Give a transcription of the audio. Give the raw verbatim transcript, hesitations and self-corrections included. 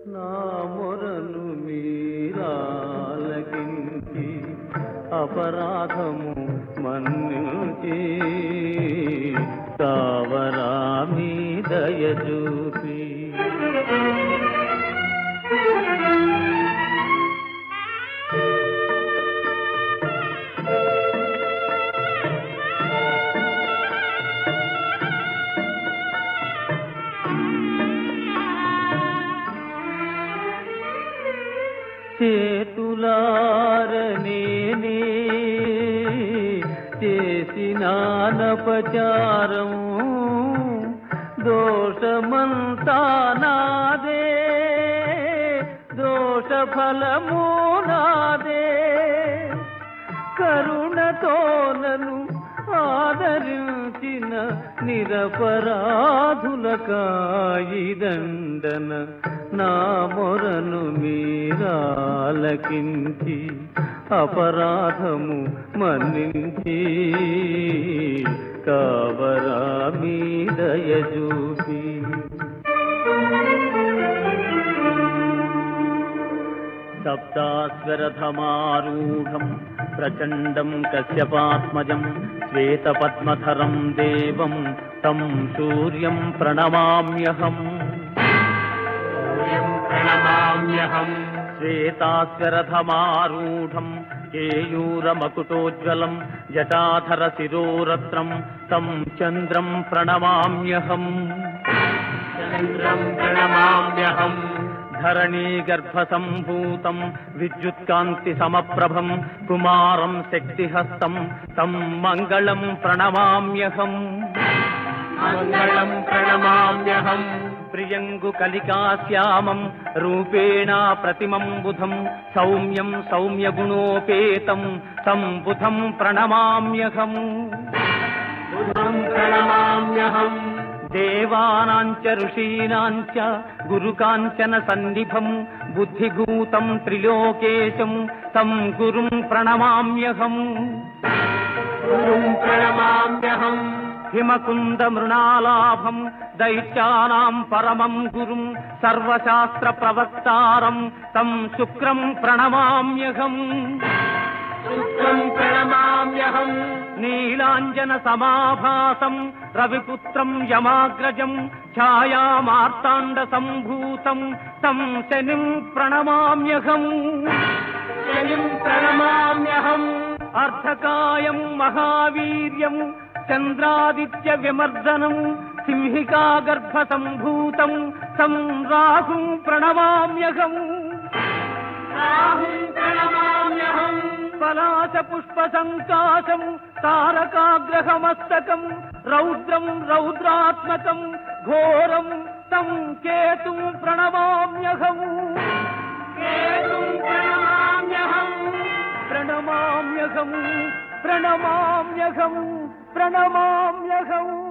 నా మొరను మీరాలకించి అపరాధము మన్నించి కావరా మీ దయ చూపి చేతులారనేనే చేసినానపచారం దోషమంతా నాదే దోషఫలము నాదే కరుణతోనను ఆదరించిన నిరపరాధులకాయిదండన నా మొరను మీరాలకించి అపరాధము మన్నించి కావరా మీ దయ చూపి సప్తాస్వరథమారూఢం ప్రచండం కశ్యపాత్మజం శ్వేతపద్మధరం దేవం తం సూర్యం ప్రణమామ్యహం ప్రణమామ్యహం శ్వేతాస్వరథమారూఢం కేయూరమకుటోజ్వలం జటాధర శిరోరత్నం తం చంద్రం ప్రణమామ్యహం చంద్రం ప్రణమామ్యహం ధరణీ గర్భసంభూతం విద్యుత్కాంతి సమప్రభం కుమారం శక్తిహస్తం తం మంగళం ప్రణమామ్యహం మంగళం ప్రణమామ్యహం ప్రియంగు కలికాశ్యామం రూపేణ ప్రతిమం బుధం సౌమ్యం సౌమ్యగుణోపేతం తం బుధం ప్రణమామ్యహం బుధం ప్రణమామ్యహం దేవానాంచ ఋషీనాంచ గురుకాంచన సన్నిభం బుద్ధిగూతం త్రిలోకేశం తం గురుం ప్రణమామ్యహం గురుం ప్రణమామ్యహం హిమకుంద మృణాలాభం దైత్యానాం పరమం గురుం సర్వశాస్త్ర ప్రవక్తారం తం శుక్రం ప్రణమామ్యహం శుక్రం ప్రణమామ్యహం నీలాంజన సమాభాసం రవిపుత్రం యమాగ్రజం ఛాయామార్తాండ సంభూతం తం శనిం ప్రణమామ్యహం శనిం ప్రణమామ్యహం అర్ధకాయం మహావీర్యం చంద్రాదిత్య విమర్దనం సింహికా గర్భ సంభూతం తం రాహుం ప్రణమామ్యహం రాహుం ప్రణమామ్యహం పలాశ పుష్ప సంకాశం తారకాగ్రహమస్తకం రౌద్రం రౌద్రాత్మకం ఘోరం తం కేతుం ప్రణమామ్యహం కేతుం ప్రణమామ్యహం ప్రణమామ్యహం ప్రణమామ్యహం ప్రణమామ్యహం